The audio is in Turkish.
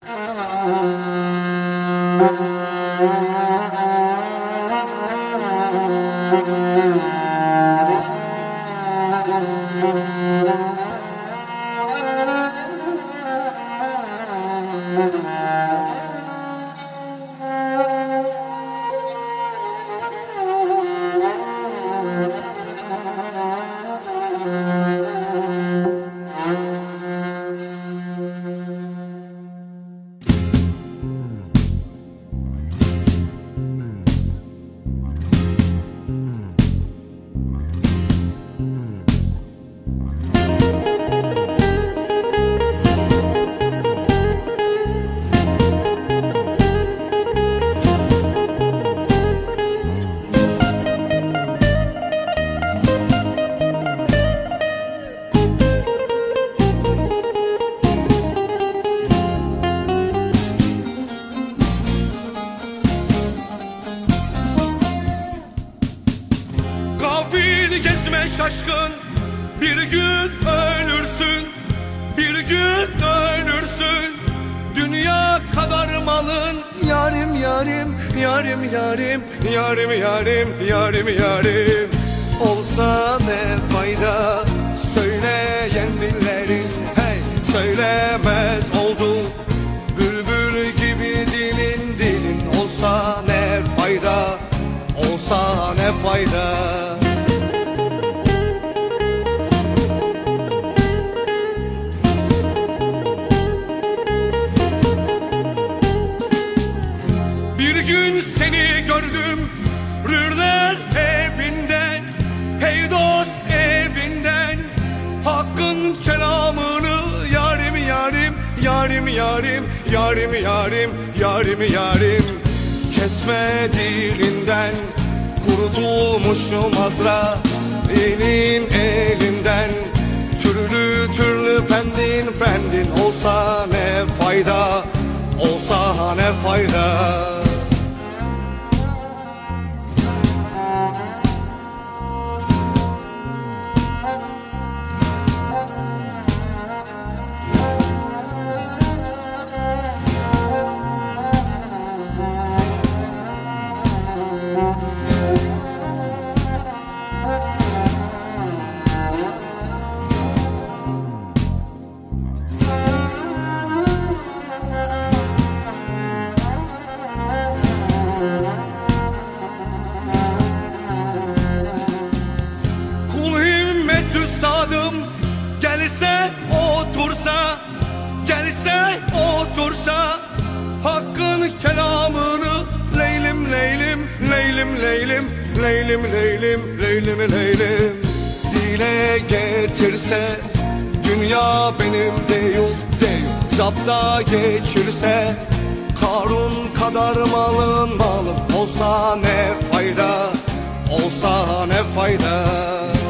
Gezme şaşkın, bir gün ölürsün, bir gün ölürsün. Dünya kadar malın, yarim yarim, yarim yarim, yarim yarim, yarim yarim. Olsa ne fayda söyleyen dillerin, hey söylemez oldu. Bülbül gibi dilin dilin, olsa ne fayda, olsa ne fayda. Seni gördüm Rürler evinden, hey dost evinden. Hakkın kelamını yarim yarim, yarim yarim, yarim yarim, yarim yarim. Kesme dilinden, kurutulmuşum Azra elin elinden. Türlü türlü fendin fendin, olsa ne fayda, olsa ne fayda. Gelse otursa, gelse otursa, Hakkın kelamını leylim leylim, leylim leylim, leylim leylim, leylim leylim. Dile getirse, dünya benim deyim deyim. Zapta geçirse, Karun kadar malın malın. Olsa ne fayda, olsa ne fayda.